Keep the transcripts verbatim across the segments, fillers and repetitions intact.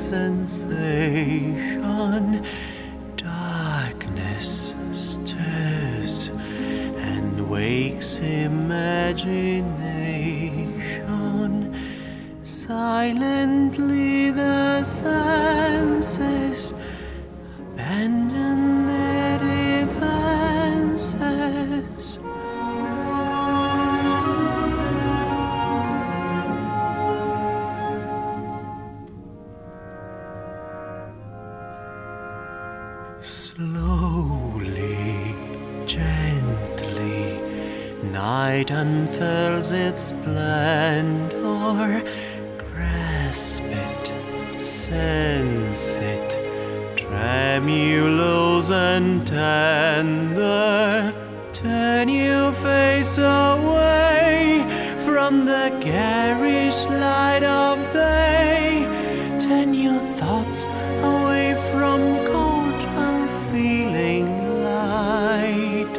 sensation. Darkness stirs and wakes imagination. Silently the senses abandon their defenses. Slowly, gently, night unfurls its splendor. Grasp it, sense it, tremulous and tender. Turn your face away from the garish light of day. Turn your thoughts away from cold, unfeeling light.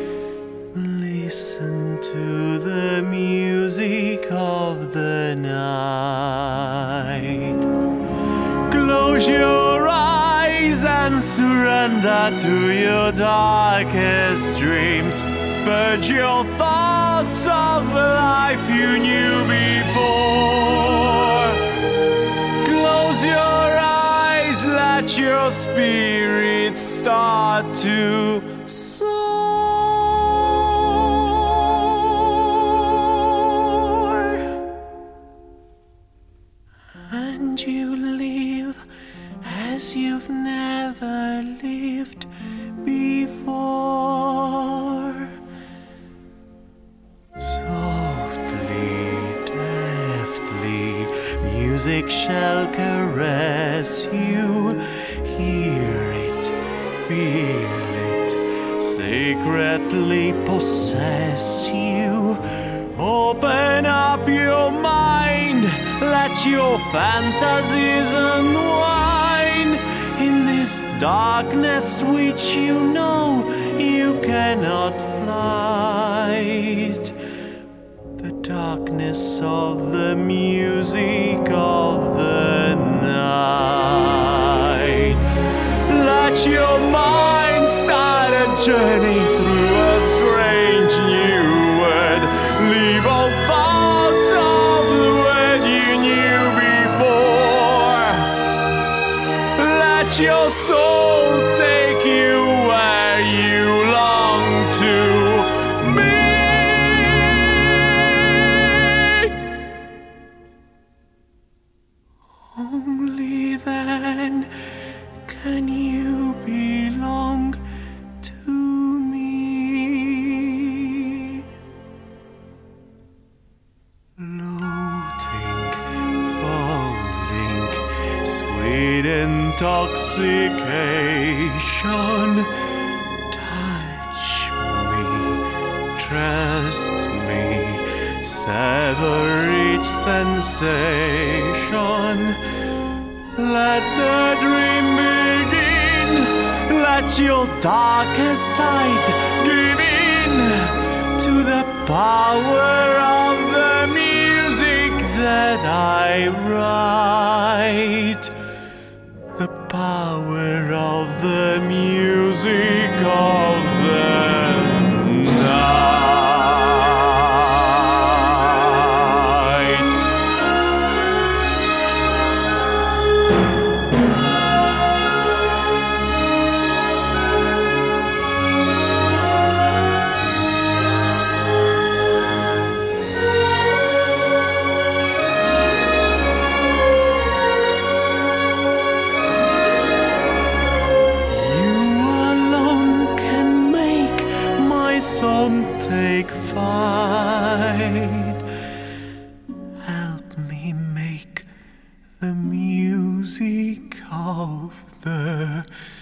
Listen to the music of the night. Close your eyes and surrender to your darkest dreams. Purge your thoughts of the life you knew before. Close your eyes, let your spirit start to soar. And you live as you've never lived before. Softly, deftly, music shall caress you. Hear it, feel it, sacredly possess you. Open up your mind, let your fantasies unwind. In this darkness which you know you cannot flight. The darkness of the music of the night. Let your mind start a journey through a strange new world. Leave all thoughts of the world you knew before. Let your soul take you where you long to be. Only then can you belong to me. Floating, falling, sweet intoxication. Touch me, trust me, savor each sensation. Let the dream begin. Let your darkest side give in to the power of the music that I write. The power of the music of the night. Song take flight. Help me make the music of the